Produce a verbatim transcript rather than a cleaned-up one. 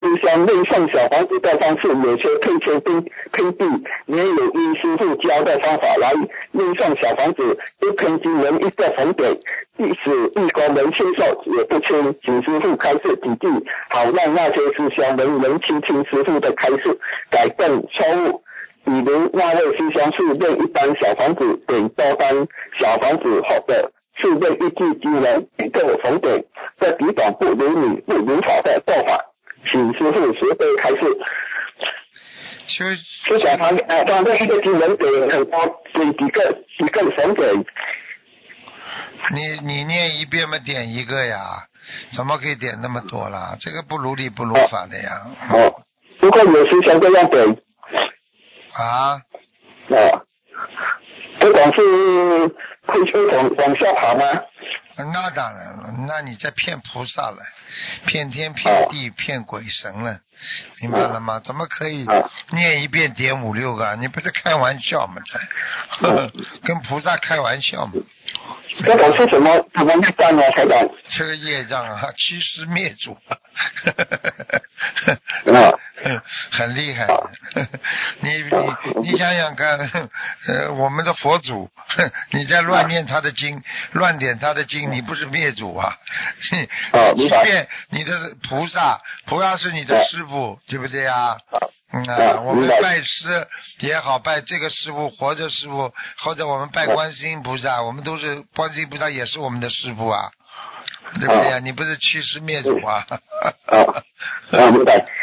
师兄内送小房子的方式，有些退钱并偏僻，没有依师傅教的方法来内送小房子，一天只能一个红点，即使义工们接受也不清，请师傅开示几句，好让那些师兄们能听听师傅的开示，改正错误。比如那位师兄是念一单小房子点多单小房子后的，是念一句只能一个红点，这几种不如理不如法的做法，请师傅慈悲开示。就想他呃，他的一个只能给很多给几个几个红点。 你你念一遍嘛，点一个呀，怎么可以点那么多啦？这个不如理不如法的呀。 哦，如果有师兄这样点。 啊？ 啊，这种是会会往往下爬吗？ 那当然了，那你在骗菩萨了，骗天骗地骗鬼神了，明白了吗？怎么可以念一遍点五六个？你不是开玩笑吗？这呵呵跟菩萨开玩笑吗？ 这种是什么什么业障呢？台长？ 这个业障啊，欺师灭祖，很厉害。你你你想想看，呃，我们的佛祖，你在乱念他的经，乱点他的经，你不是灭祖啊？即便你的菩萨，菩萨是你的师父，对不对啊？嗯啊，我们拜师也好，拜这个师傅活着师傅，或者我们拜观世音菩萨，我们都是观世音菩萨也是我们的师傅啊，对不对啊？你不是欺师灭祖啊？ 啊，明白。